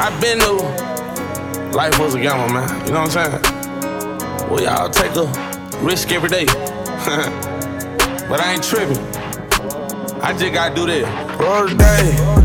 I been knew life was a gamble, man. You know what I'm saying? Well, y'all take a risk every day. But I ain't tripping. I just gotta do that. Roll the day,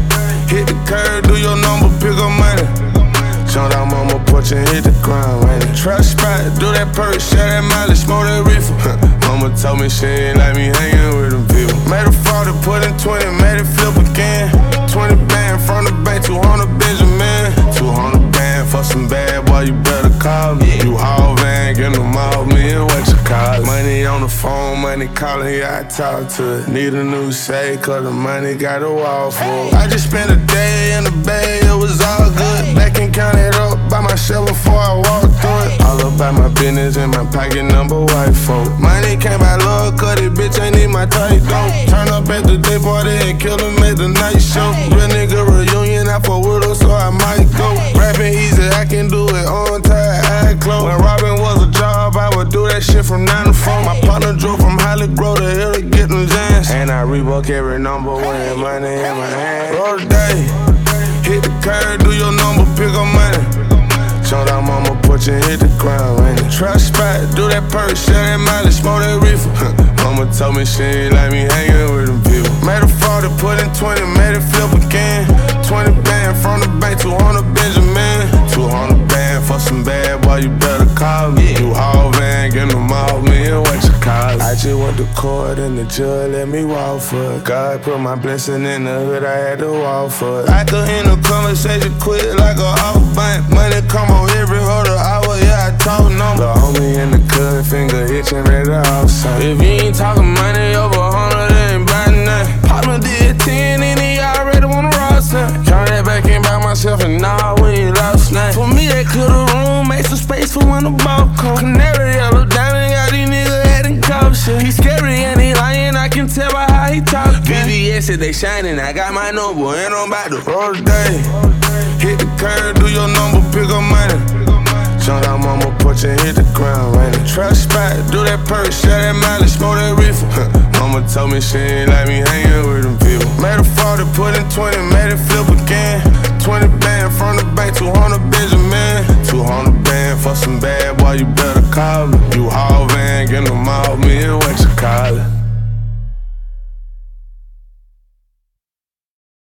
hit the curb, do your number, pick up money. Jump out mama porch and hit the ground, man. Trap spot, do that perk, share that mileage, smoke that reefer. Mama told me she ain't like me hanging with them people. Made a 40, put in 20, made it flip again. 20 band from the bank, 200 Benjamin. 200 band for some bad boy, you better call me. You haul van, get them off me and what you call it. Money on the phone, money calling, yeah, I talk to it. Need a new shade, cause the money got a wall full. I just spent a day in the bay, it was all good. Back and count it up by myself before I walk through it. All about my business in my pocket, number white folk. Money can't buy love, cause this bitch ain't need my tight dope. Turn up at the day party and kill them at the night show. Real nigga reunion, I fuck with her, so I might go. Rapping easy, I can do it on time, eye close. When robbing was a job, I would do that shit from 9 to 4. My partner drove from Holly Grove to Hill to get them jams. And I Reebok every number when money in my hand. Roll the day, hit the curb, do your number, pick up money. Jump out mama porch and hit the ground, man. Trap spot, do that perk, share that mileage, smoke that reefer. Mama told me she ain't like me hanging with them people. Made a 40, put in 20, made it flip again. 20 band from the bank, 200 Benjamin. 200 band for some bad boy, you better call me. You haul van, get them off me and what you call it. I just went to court and the judge let me walk for it. God put my blessing in the hood, I had to walk for it. I could end the conversation quick like a off bank. Money come on every other hour, yeah, I talk number. The homie in the cut, finger itching, ready to outside. If you ain't talking money over 100, it ain't buy nothing. Papa did 10 and he already wanna roster. Count that back in by myself and nah, we ain't lost nothing. For me, they clear the room, make some space for when the ball come. Canary yellow diamond, got these niggas heading caution. He scary and he lying, I can tell by how he talkin'. VVS said they shining, I got my number and I'm about to roll the day. Hit the curb, do your number, pick up money. Jump out mama porch and hit the ground, man. Trap spot, do that perk, share that mileage, smoke that reefer. Mama told me she ain't like me hanging with them people. Made a 40, put in 20, made it flip again. 20 band from the bank, 200